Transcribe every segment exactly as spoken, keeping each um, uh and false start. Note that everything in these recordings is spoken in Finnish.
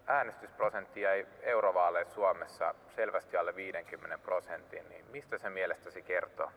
äänestysprosentti jäi eurovaaleissa Suomessa selvästi alle viisikymmentä prosentin, niin mistä se mielestäsi kertoo?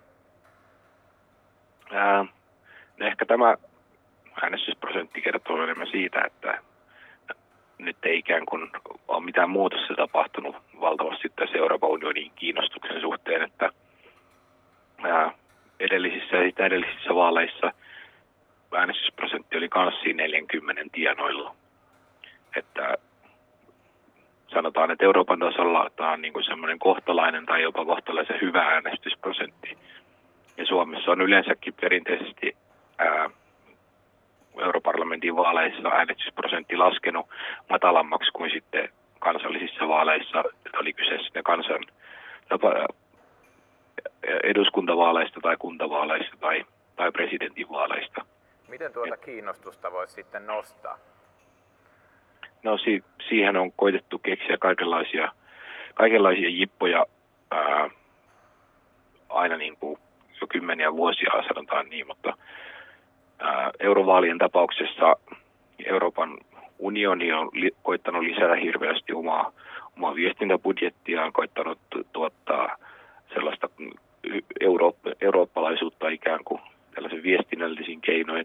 Ää, no ehkä tämä äänestysprosentti kertoo enemmän siitä, että nyt ei ikään kuin ole mitään muutosta tapahtunut valtavasti tässä Euroopan unionin kiinnostuksen suhteen, että ää, edellisissä ja sitä edellisissä vaaleissa äänestysprosentti oli kans siinä neljäkymmentä tienoilla. Että sanotaan, että Euroopan tasolla tämä on niin kuin semmoinen kohtalainen tai jopa kohtalaisen hyvä äänestysprosentti. Ja Suomessa on yleensäkin perinteisesti ää, europarlamentin vaaleissa äänestysprosentti laskenut matalammaksi kuin sitten kansallisissa vaaleissa, oli kyseessä ne kansan eduskuntavaaleista tai kuntavaaleista tai, tai presidentinvaaleista. Miten tuota kiinnostusta voisi sitten nostaa? No si- siihen on koitettu keksiä kaikenlaisia, kaikenlaisia jippoja ää, aina niin kuin jo kymmeniä vuosia, sanotaan niin, mutta ää, eurovaalien tapauksessa Euroopan unioni on li- koittanut lisätä hirveästi omaa, omaa viestintäbudjettiaan, koittanut tuottaa sellaista euroop- eurooppalaisuutta ikään kuin tällaisen viestinnällisin keinoin.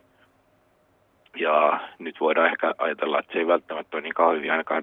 Ja nyt voidaan ehkä ajatella, että se ei välttämättä ole niin kauhean hyvin ainakaan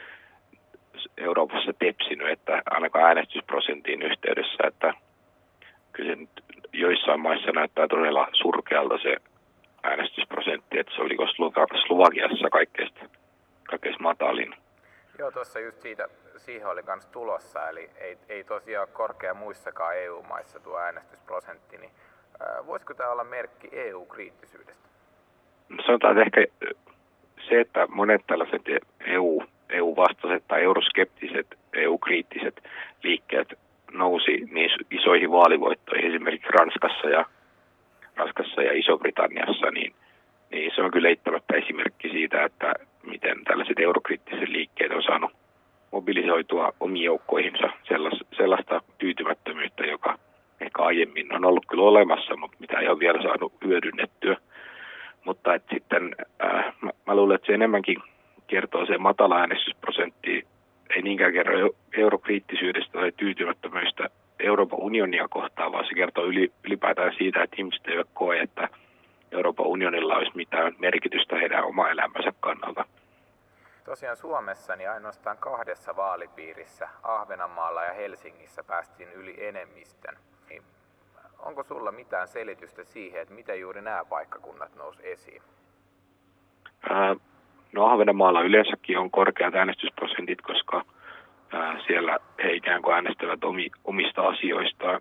Euroopassa tepsinyt, että ainakaan äänestysprosentin yhteydessä, että kyllä se nyt joissain maissa näyttää todella surkealta se äänestysprosentti, että se oliko Slovakiassa kaikkein, kaikkein matalin. Joo, tuossa just siitä, siihen oli myös tulossa, eli ei, ei tosiaan korkea muissakaan E U-maissa tuo äänestysprosentti, niin ää, voisiko tämä olla merkki E U-kriittisyydestä? Sanotaan, että ehkä se, että monet tällaiset E U, E U-vastaiset tai euroskeptiset, E U-kriittiset liikkeet nousi niin isoihin vaalivoittoihin, esimerkiksi Ranskassa ja, Ranskassa ja Iso-Britanniassa, niin, niin se on kyllä eittämättä esimerkki siitä, että miten tällaiset eurokriittiset liikkeet on saanut mobilisoitua omiin joukkoihinsa sellaista tyytymättömyyttä, joka ehkä aiemmin on ollut kyllä olemassa, mutta mitä ei ole vielä saanut hyödynnettyä. Mutta että sitten äh, mä, mä luulen, että se enemmänkin kertoo se matala äänestysprosentti, ei niinkään kerro eurokriittisyydestä tai tyytymättömyystä Euroopan unionia kohtaan, vaan se kertoo yli, ylipäätään siitä, että ihmiset eivät koe, että Euroopan unionilla olisi mitään merkitystä heidän oma elämänsä kannalta. Tosiaan Suomessa niin ainoastaan kahdessa vaalipiirissä, Ahvenanmaalla ja Helsingissä, päästiin yli enemmistön. Niin onko sulla mitään selitystä siihen, että miten juuri nämä paikkakunnat nousi esiin? Ää, no Ahvenanmaalla yleensäkin on korkeat äänestysprosentit, koska ää, siellä he ikään kuin äänestävät omi, omista asioistaan.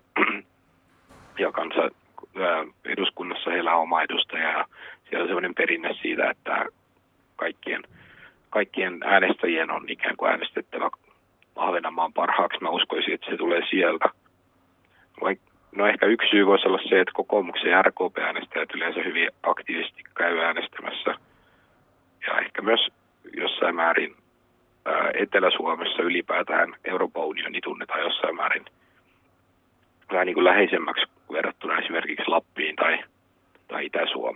Ja kansa, ää, eduskunnassa heillä on oma edustaja ja siellä on sellainen perinne siitä, että kaikkien, kaikkien äänestäjien on ikään kuin äänestettävä Ahvenanmaan parhaaksi. Mä uskoisin, että se tulee sieltä. No ehkä yksi syy voisi olla se, että kokoomuksen ja R K P-äänestäjät yleensä hyvin aktiivisesti käy äänestämässä. Ja ehkä myös jossain määrin ää, Etelä-Suomessa ylipäätään Euroopan unioni tunnetaan jossain määrin vähän niin kuin läheisemmäksi verrattuna esimerkiksi Lappiin tai, tai Itä-Suomeen.